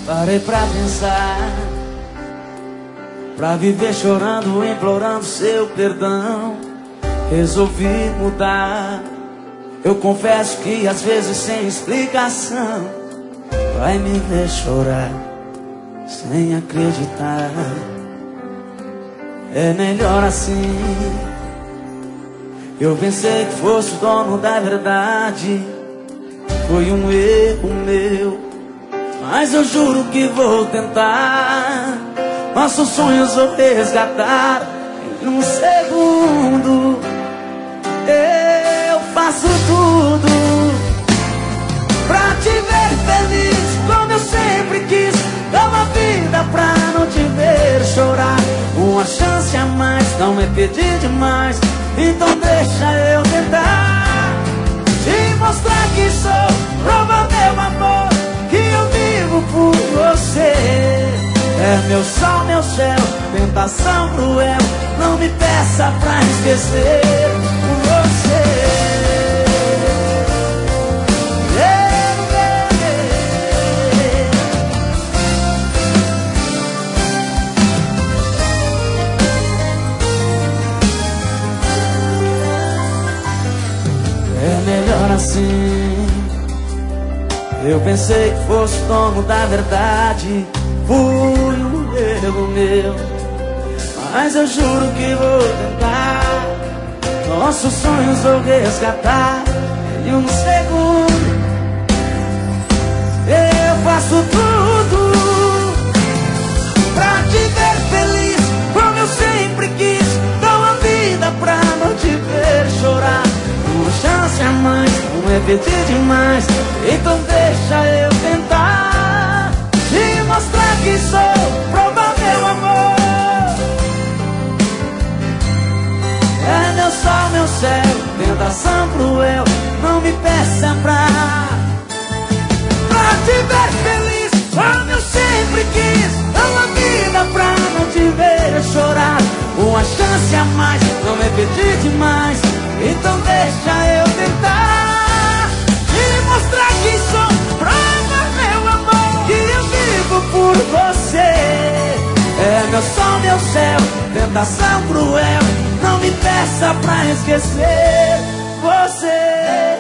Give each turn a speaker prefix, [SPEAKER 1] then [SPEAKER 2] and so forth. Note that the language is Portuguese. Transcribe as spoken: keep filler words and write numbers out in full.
[SPEAKER 1] Parei pra pensar, pra viver chorando, implorando seu perdão. Resolvi mudar. Eu confesso que às vezes sem explicação vai me ver chorar sem acreditar. É melhor assim. Eu pensei que fosse o dono da verdade. Foi um erro meu, mas eu juro que vou tentar. Nossos sonhos vou resgatar em um segundo. Eu faço tudo pra te ver feliz, como eu sempre quis. Dá uma vida pra não te ver chorar. Uma chance a mais não é pedir demais. Então deixa eu tentar te mostrar que sou prova, meu amor, que eu vivo por você. É meu sol, meu céu, tentação cruel. Não me peça pra esquecer você. É melhor assim. Eu pensei que fosse dono da verdade. Fui um erro meu, mas eu juro que vou tentar. Nossos sonhos vou resgatar em um segundo. Eu faço tudo pra te ver feliz, como eu sempre quis. Dou a vida pra não te ver chorar. Uma chance a mais não é pedir demais. Então deixa eu tentar te mostrar que sou prova, meu amor. É meu sol, meu céu, tentação cruel. Não me peça pra Pra te ver feliz, como eu sempre quis. Dou a vida pra não te ver chorar. Uma chance a mais não é pedir demais. Então deixa eu tentar te mostrar que sou prova, meu amor, que eu vivo por você. É meu sol, meu céu, tentação cruel. Não me peça pra esquecer você.